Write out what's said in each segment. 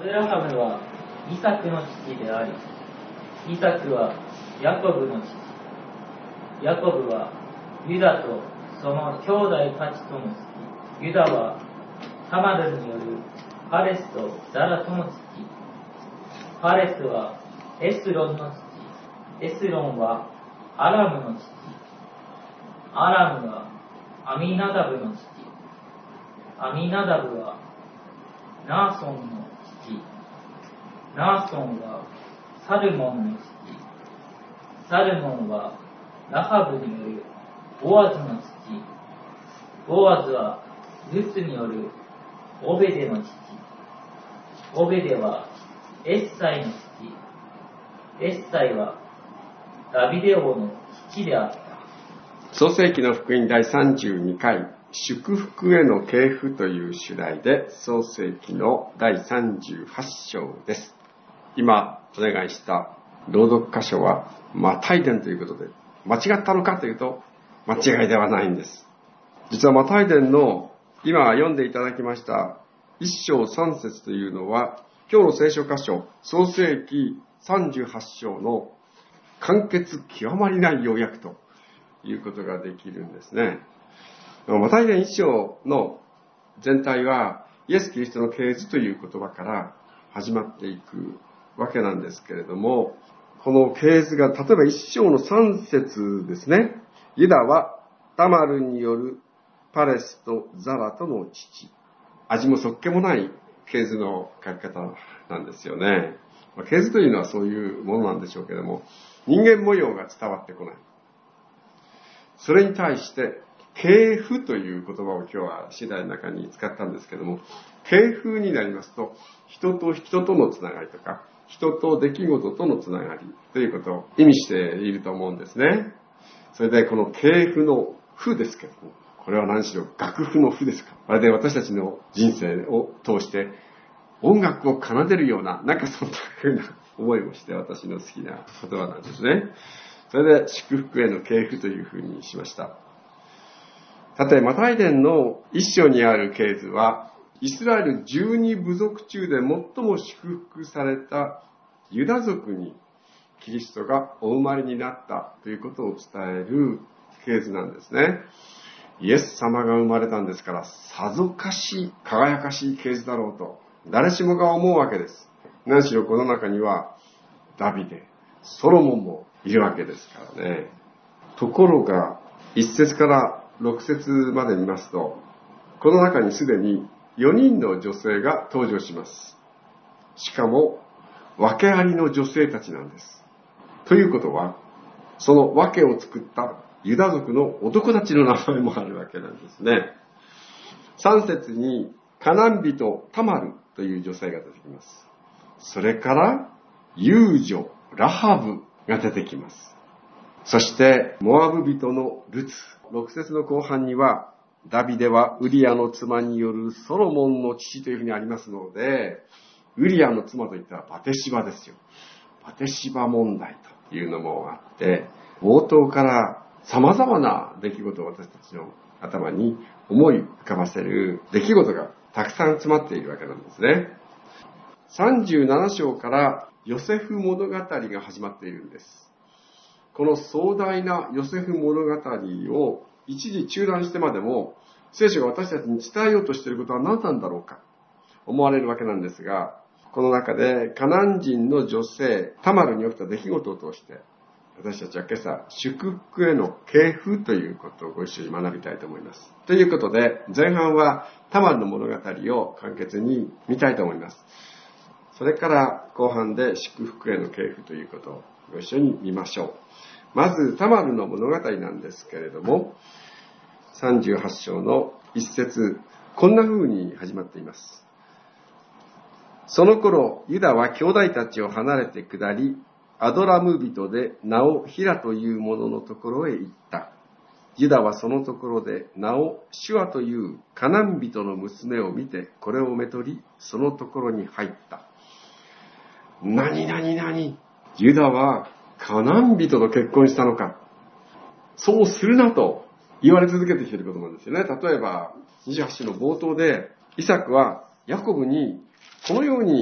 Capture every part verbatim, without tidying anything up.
ブラハムはイサクの父であり、イサクはヤコブの父、ヤコブはユダとその兄弟たちとの父、ユダはタマルによるパレスとザラとの父、パレスはエスロンの父、エスロンはアラムの父、アラムはアミナダブの父、アミナダブはナーソンの父、ナーソンはサルモンの父、サルモンはラハブによるボアズの父、ボアズはルツによるオベデの父、オベデはエッサイの父、エッサイはダビデ王の父であった。 創世記の福音だいさんじゅうにかい、祝福への系譜という主題で創世記のだいさんじゅうはち章です。今お願いした朗読箇所はマタイ伝ということで、間違ったのかというと間違いではないんです。実はマタイ伝の今読んでいただきましたいっ章さん節というのは、今日の聖書箇所創世記さんじゅうはち章の簡潔極まりない要約ということができるんですね。マタイ伝いっ章の全体はイエス・キリストの系図という言葉から始まっていくわけなんですけれども、この系図が例えばいっ章のさん節ですね。ユダはタマルによるパレスとザラとの父。味もそっけもない系図の書き方なんですよね。系図というのはそういうものなんでしょうけれども、人間模様が伝わってこない。それに対して系譜という言葉を今日は次第の中に使ったんですけども、系譜になりますと、人と人とのつながりとか、人と出来事とのつながりということを意味していると思うんですね。それでこの系譜の譜ですけども、これは何しろ楽譜の譜ですか。あれで私たちの人生を通して音楽を奏でるような、なんかそんな風な思いもして私の好きな言葉なんですね。それで祝福への系譜というふうにしました。さて、マタイ伝の一章にある系図は、イスラエルじゅうに部族中で最も祝福されたユダ族にキリストがお生まれになったということを伝える系図なんですね。イエス様が生まれたんですから、さぞかし輝かしい系図だろうと誰しもが思うわけです。何しろこの中にはダビデ、ソロモンもいるわけですからね。ところがいち節からろく節まで見ますと、この中にすでによにんの女性が登場します。しかも訳ありの女性たちなんです。ということは、その訳を作ったユダ族の男たちの名前もあるわけなんですね。さん節にカナン人タマルという女性が出てきます。それから遊女ラハブが出てきます。そしてモアブ人のルツ。ろく節の後半にはダビデはウリアの妻によるソロモンの父というふうにありますので、ウリアの妻といったらバテシバですよ。バテシバ問題というのもあって、冒頭から様々な出来事を私たちの頭に思い浮かばせる出来事がたくさん詰まっているわけなんですね。さんじゅうなな章からヨセフ物語が始まっているんです。この壮大なヨセフ物語を一時中断してまでも、聖書が私たちに伝えようとしていることは何なんだろうか思われるわけなんですが、この中でカナン人の女性タマルに起きた出来事を通して、私たちは今朝祝福への系譜ということをご一緒に学びたいと思います。ということで、前半はタマルの物語を簡潔に見たいと思います。それから後半で祝福への系譜ということをご一緒に見ましょう。まずタマルの物語なんですけれども、さんじゅうはち章のいち節、こんな風に始まっています。その頃ユダは兄弟たちを離れて下り、アドラム人で名をヒラという者のところへ行った。ユダはそのところで名をシュアというカナン人の娘を見て、これをめとり、そのところに入った。なになになに、ユダはカナン人と結婚したのか。そうするなと言われ続けてきていることなんですよね。例えばにじゅうはち章の冒頭でイサクはヤコブにこのように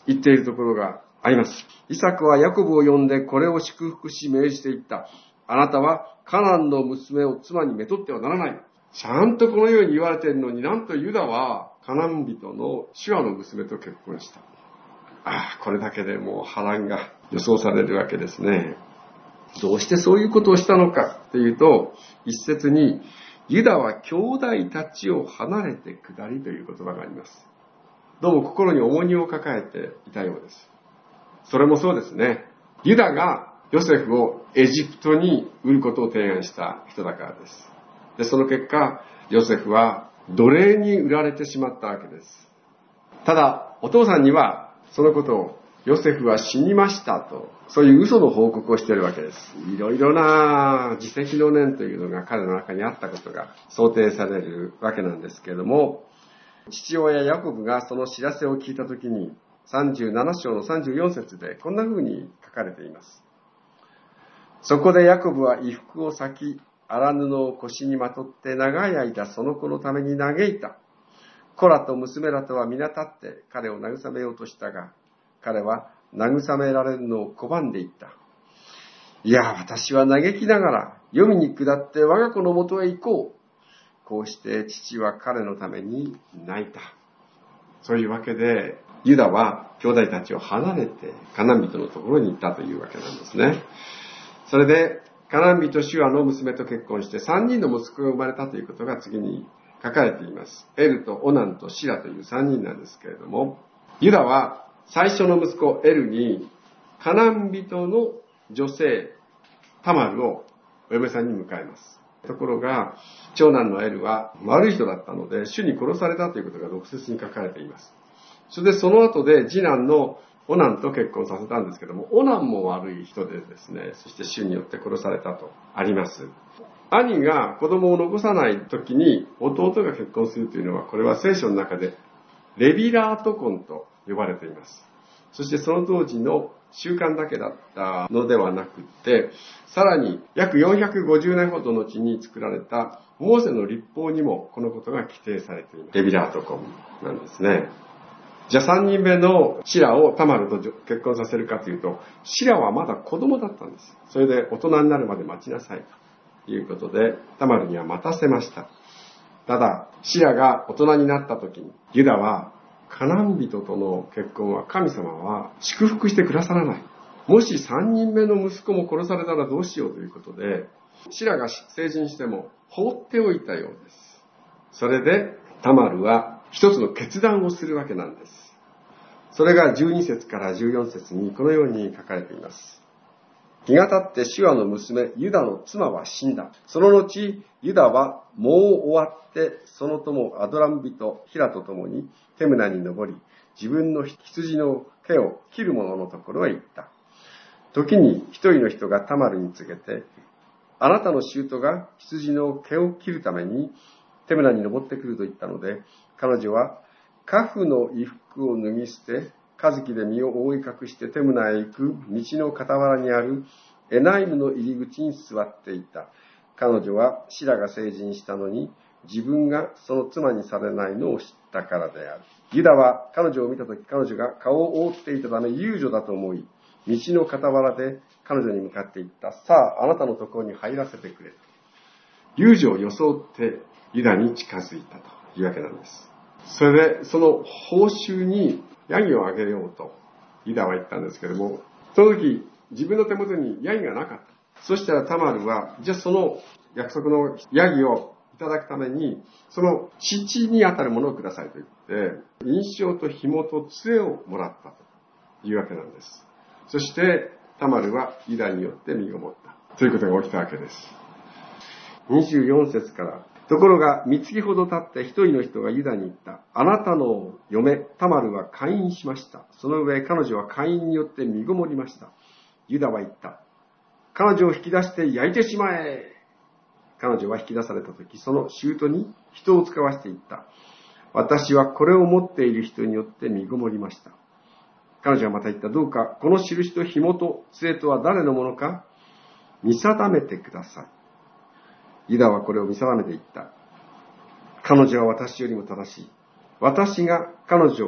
言っているところがあります。イサクはヤコブを呼んでこれを祝福し命じていった。あなたはカナンの娘を妻にめとってはならない。ちゃんとこのように言われているのに、なんとユダはカナン人のシュアの娘と結婚した。ああ、これだけでもう波乱が予想されるわけですね。どうしてそういうことをしたのかというと、一節にユダは兄弟たちを離れて下りという言葉があります。どうも心に重荷を抱えていたようです。それもそうですね。ユダがヨセフをエジプトに売ることを提案した人だからです。で、その結果、ヨセフは奴隷に売られてしまったわけです。ただ、お父さんにはそのことをヨセフは死にましたと、そういう嘘の報告をしているわけです。いろいろな自責の念というのが彼の中にあったことが想定されるわけなんですけれども、父親ヤコブがその知らせを聞いたときに、さんじゅうなな章のさんじゅうよん節でこんな風に書かれています。そこでヤコブは衣服を裂き、荒布を腰にまとって長い間その子のために嘆いた。子らと娘らとは皆立って彼を慰めようとしたが、彼は慰められるのを拒んでいった。いや、私は嘆きながら黄泉に下って我が子のもとへ行こう。こうして父は彼のために泣いた。そういうわけで、ユダは兄弟たちを離れてカナン人のところに行ったというわけなんですね。それで、カナン人シュアの娘と結婚してさんにんの息子が生まれたということが次に書かれています。エルとオナンとシラというさんにんなんですけれども、ユダは最初の息子エルにカナン人の女性タマルをお嫁さんに迎えます。ところが長男のエルは悪い人だったので主に殺されたということがろく節に書かれています。それでその後で次男のオナンと結婚させたんですけども、オナンも悪い人でですね、そして主によって殺されたとあります。兄が子供を残さない時に弟が結婚するというのは、これは聖書の中でレビラート婚と呼ばれています。そしてその当時の習慣だけだったのではなくて、さらに約よんひゃくごじゅうねんほど後に作られたモーセの律法にもこのことが規定されています。レビラート婚なんですね。じゃあさんにんめのシラをタマルと結婚させるかというと、シラはまだ子供だったんです。それで大人になるまで待ちなさいということで、タマルには待たせました。ただ、シラが大人になった時に、ユダはカナン人との結婚は神様は祝福してくださらない。もしさんにんめの息子も殺されたらどうしようということで、シラが成人しても放っておいたようです。それでタマルは一つの決断をするわけなんです。それがじゅうに節からじゅうよん節にこのように書かれています。日が経ってシュアの娘ユダの妻は死んだ。その後ユダはもう終わってその友アドラム人ヒラと共にテムナに登り、自分の羊の毛を切る者のところへ行った。時に一人の人がタマルに告げて、あなたの舅が羊の毛を切るためにテムナに登ってくると言ったので、彼女はカフの衣服を脱ぎ捨て、カズキで身を覆い隠してテムナへ行く道の傍らにあるエナイムの入り口に座っていた。彼女はシラが成人したのに自分がその妻にされないのを知ったからである。ユダは彼女を見たとき、彼女が顔を覆っていたため遊女だと思い、道の傍らで彼女に向かって言った。さあ、あなたのところに入らせてくれ。遊女を装ってユダに近づいたというわけなんです。それでその報酬にヤギをあげようとユダは言ったんですけども、その時自分の手元にヤギがなかった。そしたらタマルは、じゃあその約束のヤギをいただくために、その乳にあたるものをくださいと言って、印章と紐と杖をもらったというわけなんです。そしてタマルはユダによって身ごもったということが起きたわけです。にじゅうよん節から、ところが三月ほど経って一人の人がユダに言った。あなたの嫁タマルは姦淫しました。その上彼女は姦淫によって身ごもりました。ユダは言った。彼女を引き出して焼いてしまえ。彼女は引き出されたとき、その舅に人を使わして言った。私はこれを持っている人によって身ごもりました。彼女はまた言った。どうかこの印と紐と杖とは誰のものか見定めてください。ユダはこれを見定めていった。彼女は私よりも正しい。私が彼女を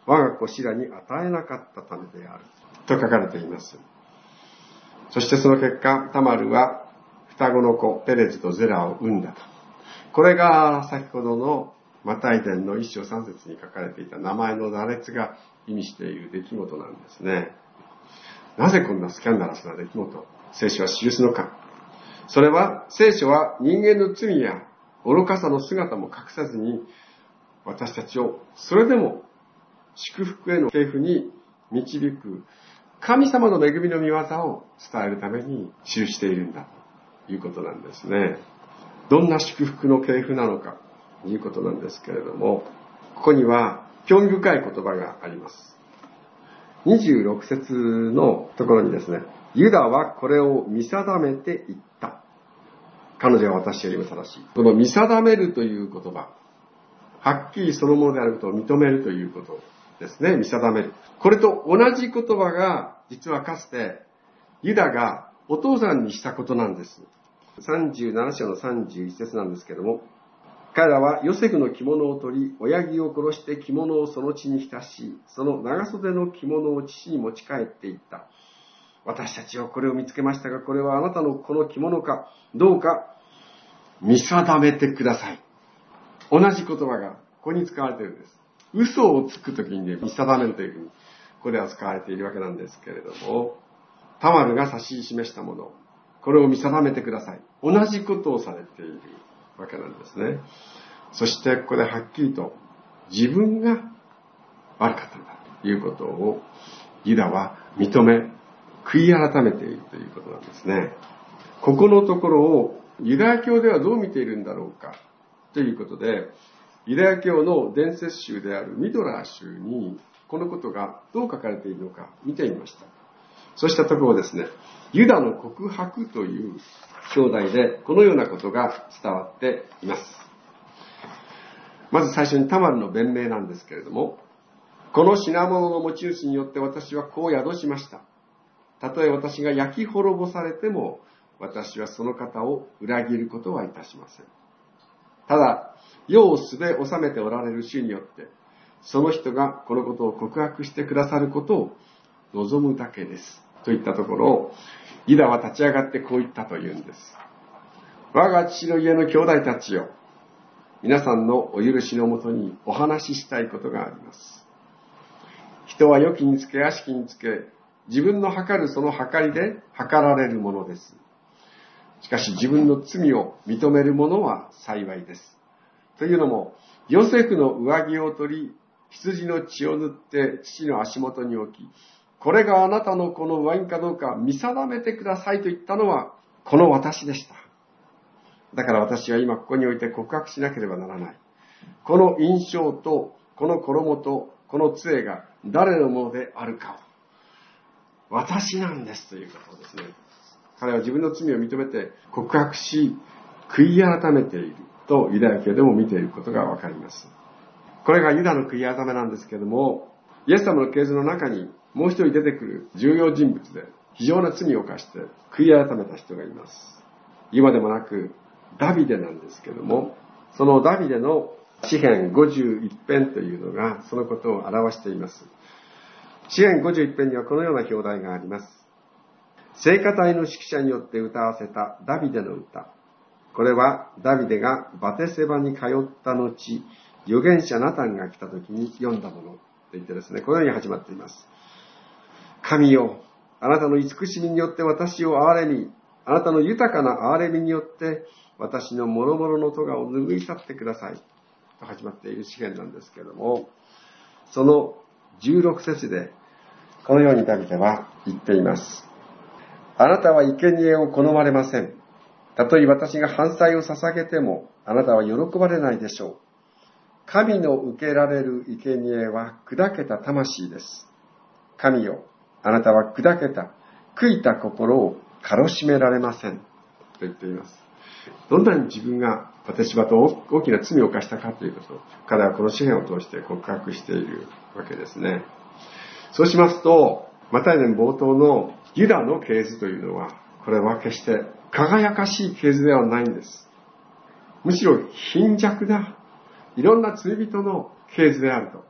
我が子シラに与えなかったためである。と書かれています。そしてその結果、タマルは双子の子、ペレズとゼラを産んだと。これが先ほどのマタイ伝の一章三節に書かれていた名前の羅列が意味している出来事なんですね。なぜこんなスキャンダラスな出来事を聖書は記すのか。それは聖書は人間の罪や愚かさの姿も隠さずに、私たちをそれでも祝福への系譜に導く神様の恵みの御業を伝えるために記しているんだということなんですね。どんな祝福の系譜なのかということなんですけれども、ここには興味深い言葉があります。にじゅうろく節のところにですね、ユダはこれを見定めていった。彼女は私よりも正しい。この見定めるという言葉、はっきりそのものであることを認めるということですね。見定める。これと同じ言葉が実はかつてユダがお父さんにしたことなんです。さんじゅうなな章のさんじゅういち節なんですけども、彼らはヨセフの着物を取り、親木を殺して着物をその血に浸し、その長袖の着物を父に持ち帰っていった。私たちはこれを見つけましたが、これはあなたのこの着物かどうか見定めてください。同じ言葉がここに使われているんです。嘘をつくときに、ね、見定めるというふうにここでは使われているわけなんですけれども、タマルが指し示したもの、これを見定めてください。同じことをされているわけなんですね。そしてここではっきりと自分が悪かったんだということをユダは認め、悔い改めているということなんですね。ここのところをユダヤ教ではどう見ているんだろうかということで、ユダヤ教の伝説集であるミドラー集にこのことがどう書かれているのか見てみました。そうしたところですね、ユダの告白という表題でこのようなことが伝わっています。まず最初にタマルの弁明なんですけれども、この品物の持ち主によって私はこう宿しました。たとえ私が焼き滅ぼされても、私はその方を裏切ることはいたしません。ただ、世をすべ収めておられる主によって、その人がこのことを告白してくださることを望むだけです。といったところを、ユダは立ち上がってこう言ったというんです。我が父の家の兄弟たちよ、皆さんのお許しのもとにお話ししたいことがあります。人は良きにつけ悪しきにつけ、自分の計るその計りで計られるものです。しかし自分の罪を認める者は幸いです。というのも、ヨセフの上着を取り、羊の血を塗って父の足元に置き、これがあなたの子のワインかどうか見定めてくださいと言ったのは、この私でした。だから私は今ここにおいて告白しなければならない。この印象と、この衣と、この杖が誰のものであるかを、私なんですということですね。彼は自分の罪を認めて告白し、悔い改めているとユダヤ教でも見ていることがわかります。これがユダの悔い改めなんですけれども、イエス様の系図の中にもう一人出てくる重要人物で非常な罪を犯して悔い改めた人がいます。今でもなくダビデなんですけれども、そのダビデの詩編ごじゅういち編というのがそのことを表しています。詩編ごじゅういち編にはこのような表題があります。聖歌隊の指揮者によって歌わせたダビデの歌。これはダビデがバテセバに通った後、預言者ナタンが来た時に読んだものと言ってですね、このように始まっています。神よ、あなたの慈しみによって私を憐れみ、あなたの豊かな憐れみによって私の諸々の咎を拭い去ってください。と始まっている詩篇なんですけれども、そのじゅうろく節でこのようにダビデは言っています。あなたは生贄を好まれません。たとえ私が犯罪を捧げても、あなたは喜ばれないでしょう。神の受けられる生贄は砕けた魂です。神よ、あなたは砕けた、悔いた心を軽しめられません。と言っています。どんなに自分が私はと大きな罪を犯したかということを、彼はこの詩篇を通して告白しているわけですね。そうしますと、マタイ伝冒頭のユダの系図というのは、これは決して輝かしい系図ではないんです。むしろ貧弱な、いろんな罪人の系図であると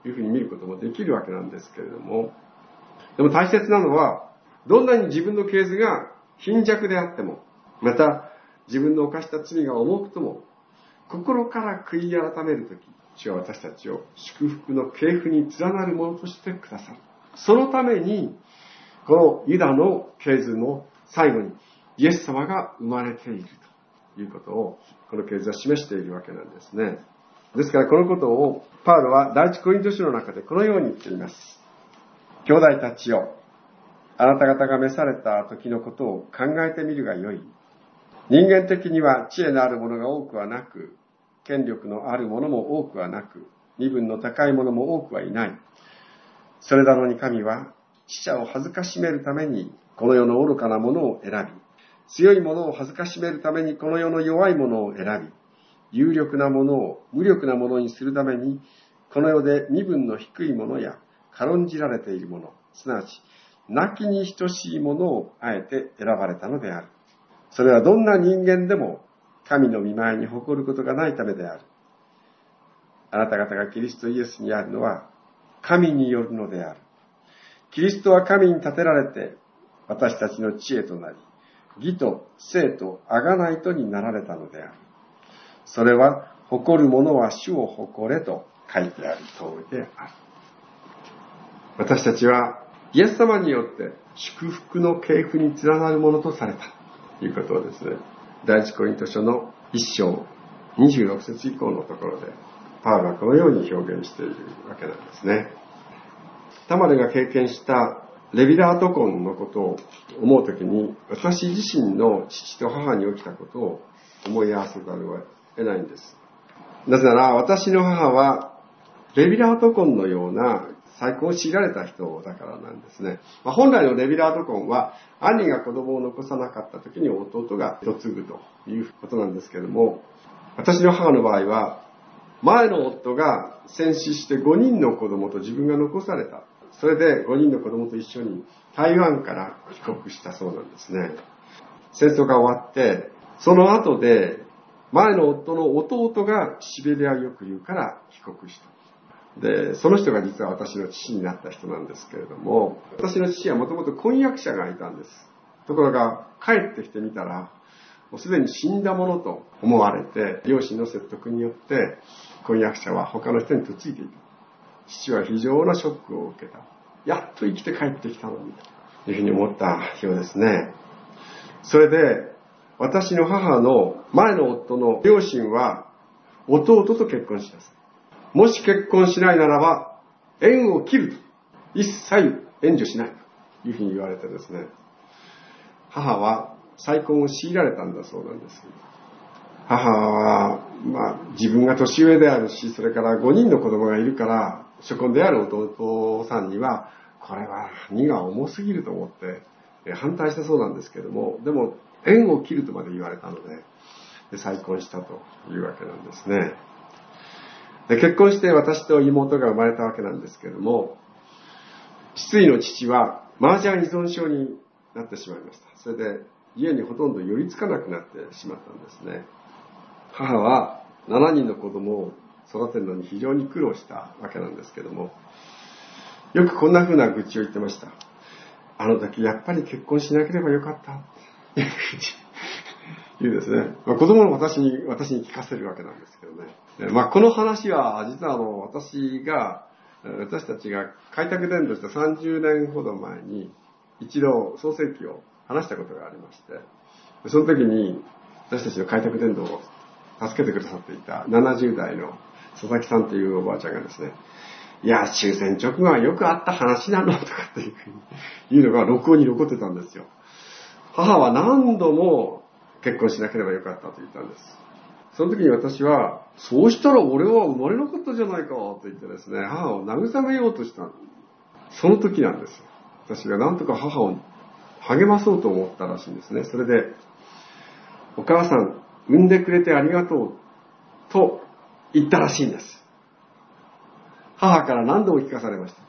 いうふうに見ることもできるわけなんですけれども、でも大切なのは、どんなに自分の系図が貧弱であっても、また自分の犯した罪が重くとも、心から悔い改めるとき、主は私たちを祝福の系譜に連なるものとしてくださる。そのために、このユダの系図の最後にイエス様が生まれているということを、この系図は示しているわけなんですね。ですからこのことをパウロは第一コリント書の中でこのように言っています。兄弟たちよ、あなた方が召された時のことを考えてみるがよい。人間的には知恵のあるものが多くはなく、権力のあるものも多くはなく、身分の高いものも多くはいない。それなのに神は死者を恥ずかしめるためにこの世の愚かなものを選び、強いものを恥ずかしめるためにこの世の弱いものを選び、有力なものを無力なものにするためにこの世で身分の低いものや軽んじられているもの、すなわち亡きに等しいものをあえて選ばれたのである。それはどんな人間でも神の御前に誇ることがないためである。あなた方がキリストイエスにあるのは神によるのである。キリストは神に立てられて私たちの知恵となり、義と聖と贖いとになられたのである。それは誇る者は主を誇れと書いてある通りである。私たちはイエス様によって祝福の系譜に連なるものとされたということをですね、第一コリント書の一章にじゅうろく節以降のところでパウロはこのように表現しているわけなんですね。タマルが経験したレビラート婚のことを思うときに、私自身の父と母に起きたことを思い合わせざるを得ないんです。なぜなら私の母はレビラート婚のような再婚を強いられた人だからなんですね。まあ、本来のレビラート婚は兄が子供を残さなかった時に弟が嫁ぐということなんですけれども、私の母の場合は前の夫が戦死してごにんの子供と自分が残された。それでごにんの子供と一緒に台湾から帰国したそうなんですね。戦争が終わってその後で前の夫の弟がシベリア抑留から帰国した。で、その人が実は私の父になった人なんですけれども、私の父はもともと婚約者がいたんです。ところが帰ってきてみたら、もうすでに死んだものと思われて、両親の説得によって婚約者は他の人に嫁いでいた。父は非常なショックを受けた。やっと生きて帰ってきたのにというふうに思ったようですね。それで私の母の前の夫の両親は弟と結婚します。もし結婚しないならば縁を切ると、一切援助しないというふうに言われてですね、母は再婚を強いられたんだそうなんです。母は、まあ、自分が年上であるし、それからごにんの子供がいるから初婚である弟さんにはこれは荷が重すぎると思って反対したそうなんですけども、でも縁を切るとまで言われたので、で再婚したというわけなんですね。で結婚して私と妹が生まれたわけなんですけども、失意の父は麻雀依存症になってしまいました。それで家にほとんど寄りつかなくなってしまったんですね。母はしちにんの子供を育てるのに非常に苦労したわけなんですけども、よくこんな風な愚痴を言ってました。あの時やっぱり結婚しなければよかったというふうに言うですね。まあ、子供の私に私に聞かせるわけなんですけどね。まあ、この話は実はあの私が私たちが開拓伝道したさんじゅうねんほど前に一度創世記を話したことがありまして、その時に私たちの開拓伝道を助けてくださっていたななじゅう代の佐々木さんというおばあちゃんがですね、いや終戦直後はよくあった話なのとかっていうふうに言うのが録音に残ってたんですよ。母は何度も結婚しなければよかったと言ったんです。その時に私は、そうしたら俺は生まれなかったじゃないかと言ってですね、母を慰めようとした。その時なんですよ。私が何とか母を励まそうと思ったらしいんですね。それで、お母さん産んでくれてありがとうと言ったらしいんです。母から何度も聞かされました。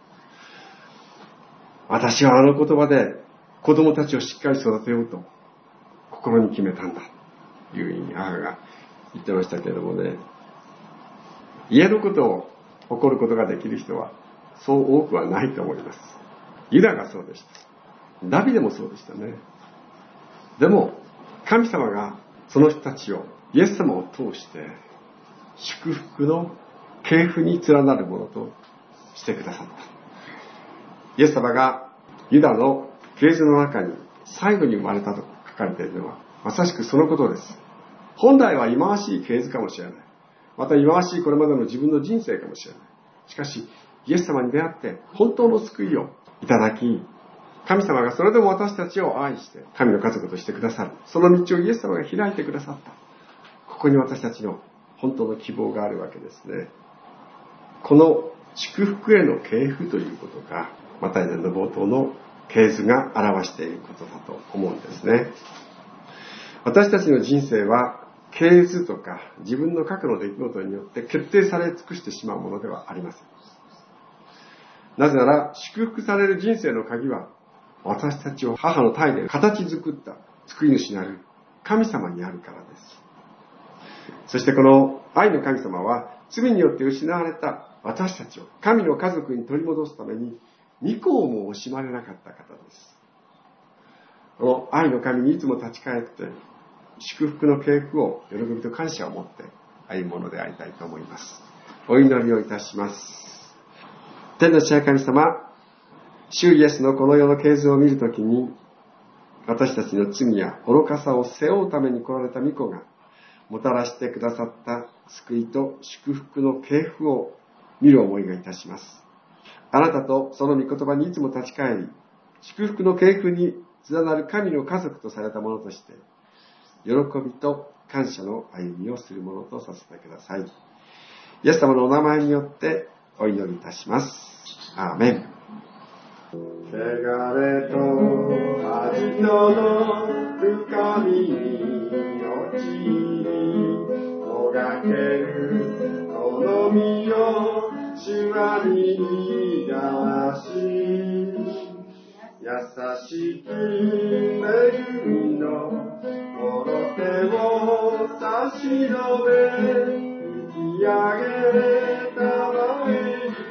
私はあの言葉で子供たちをしっかり育てようと心に決めたんだというふうに母が言ってましたけれどもね、家のことを誇ることができる人はそう多くはないと思います。ユダがそうでした。ダビデもそうでしたね。でも神様がその人たちをイエス様を通して祝福の系譜に連なるものとしてくださった。イエス様がユダの系図の中に最後に生まれたと書かれているのはまさしくそのことです。本来は忌まわしい系図かもしれない。また忌まわしいこれまでの自分の人生かもしれない。しかしイエス様に出会って本当の救いをいただき、神様がそれでも私たちを愛して神の家族としてくださる。その道をイエス様が開いてくださった。ここに私たちの本当の希望があるわけですね。この祝福への系譜ということがマタイ伝の冒頭の系図が表していることだと思うんですね。私たちの人生は系図とか自分の過去の出来事によって決定され尽くしてしまうものではありません。なぜなら祝福される人生の鍵は私たちを母の胎で形作った救い主なる神様にあるからです。そしてこの愛の神様は罪によって失われた私たちを神の家族に取り戻すために御子をも惜しまれなかった方です。この愛の神にいつも立ち返って祝福の系譜を喜びと感謝を持って歩むものでありたいと思います。お祈りをいたします。天の父なる神様、主イエスのこの世の系図を見るときに私たちの罪や愚かさを背負うために来られた御子がもたらしてくださった救いと祝福の系譜を見る思いがいたします。あなたとその御言葉にいつも立ち返り、祝福の系譜に連なる神の家族とされたものとして喜びと感謝の歩みをするものとさせてください。イエス様のお名前によってお祈りいたします。アーメン。 汚れと恥との深みに落ちもがけるこの身を主は見出し、優しき恵みのもろ手を差し伸べ引き上げたまえに、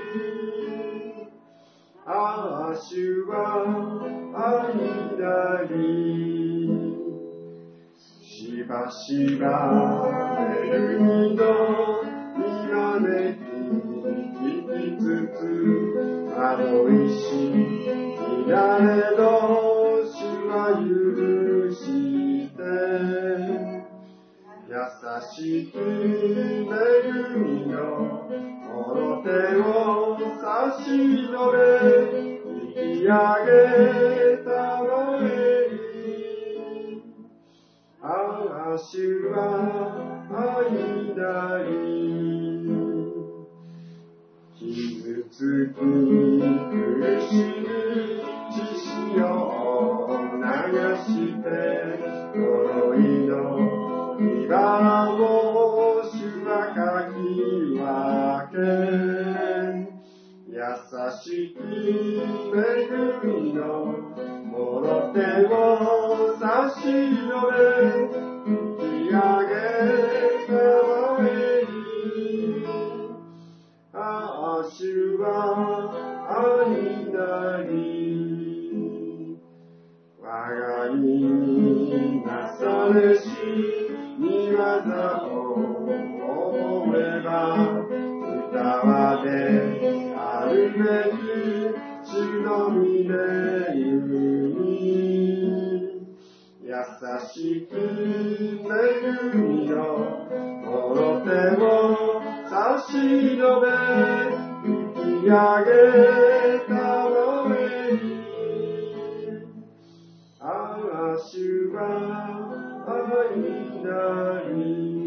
ああ主は愛なり、しばしば恵みの見招き聞きつつ惑いしいなれど主は許して優しき恵みのこの手を差し伸べ引き上げたまえに、ああ主は愛なり、傷つき苦しみ血潮を流して呪いの火花を主はかき分け、優しき恵みのもろ手を差し伸べ引き上げたまえに、ああ主は愛なり、我が身になされし御業を思えば歌であるべき主の御霊に、優しき恵みのもろ手を差し伸べ引き上げたまえに、ああ主は愛なり。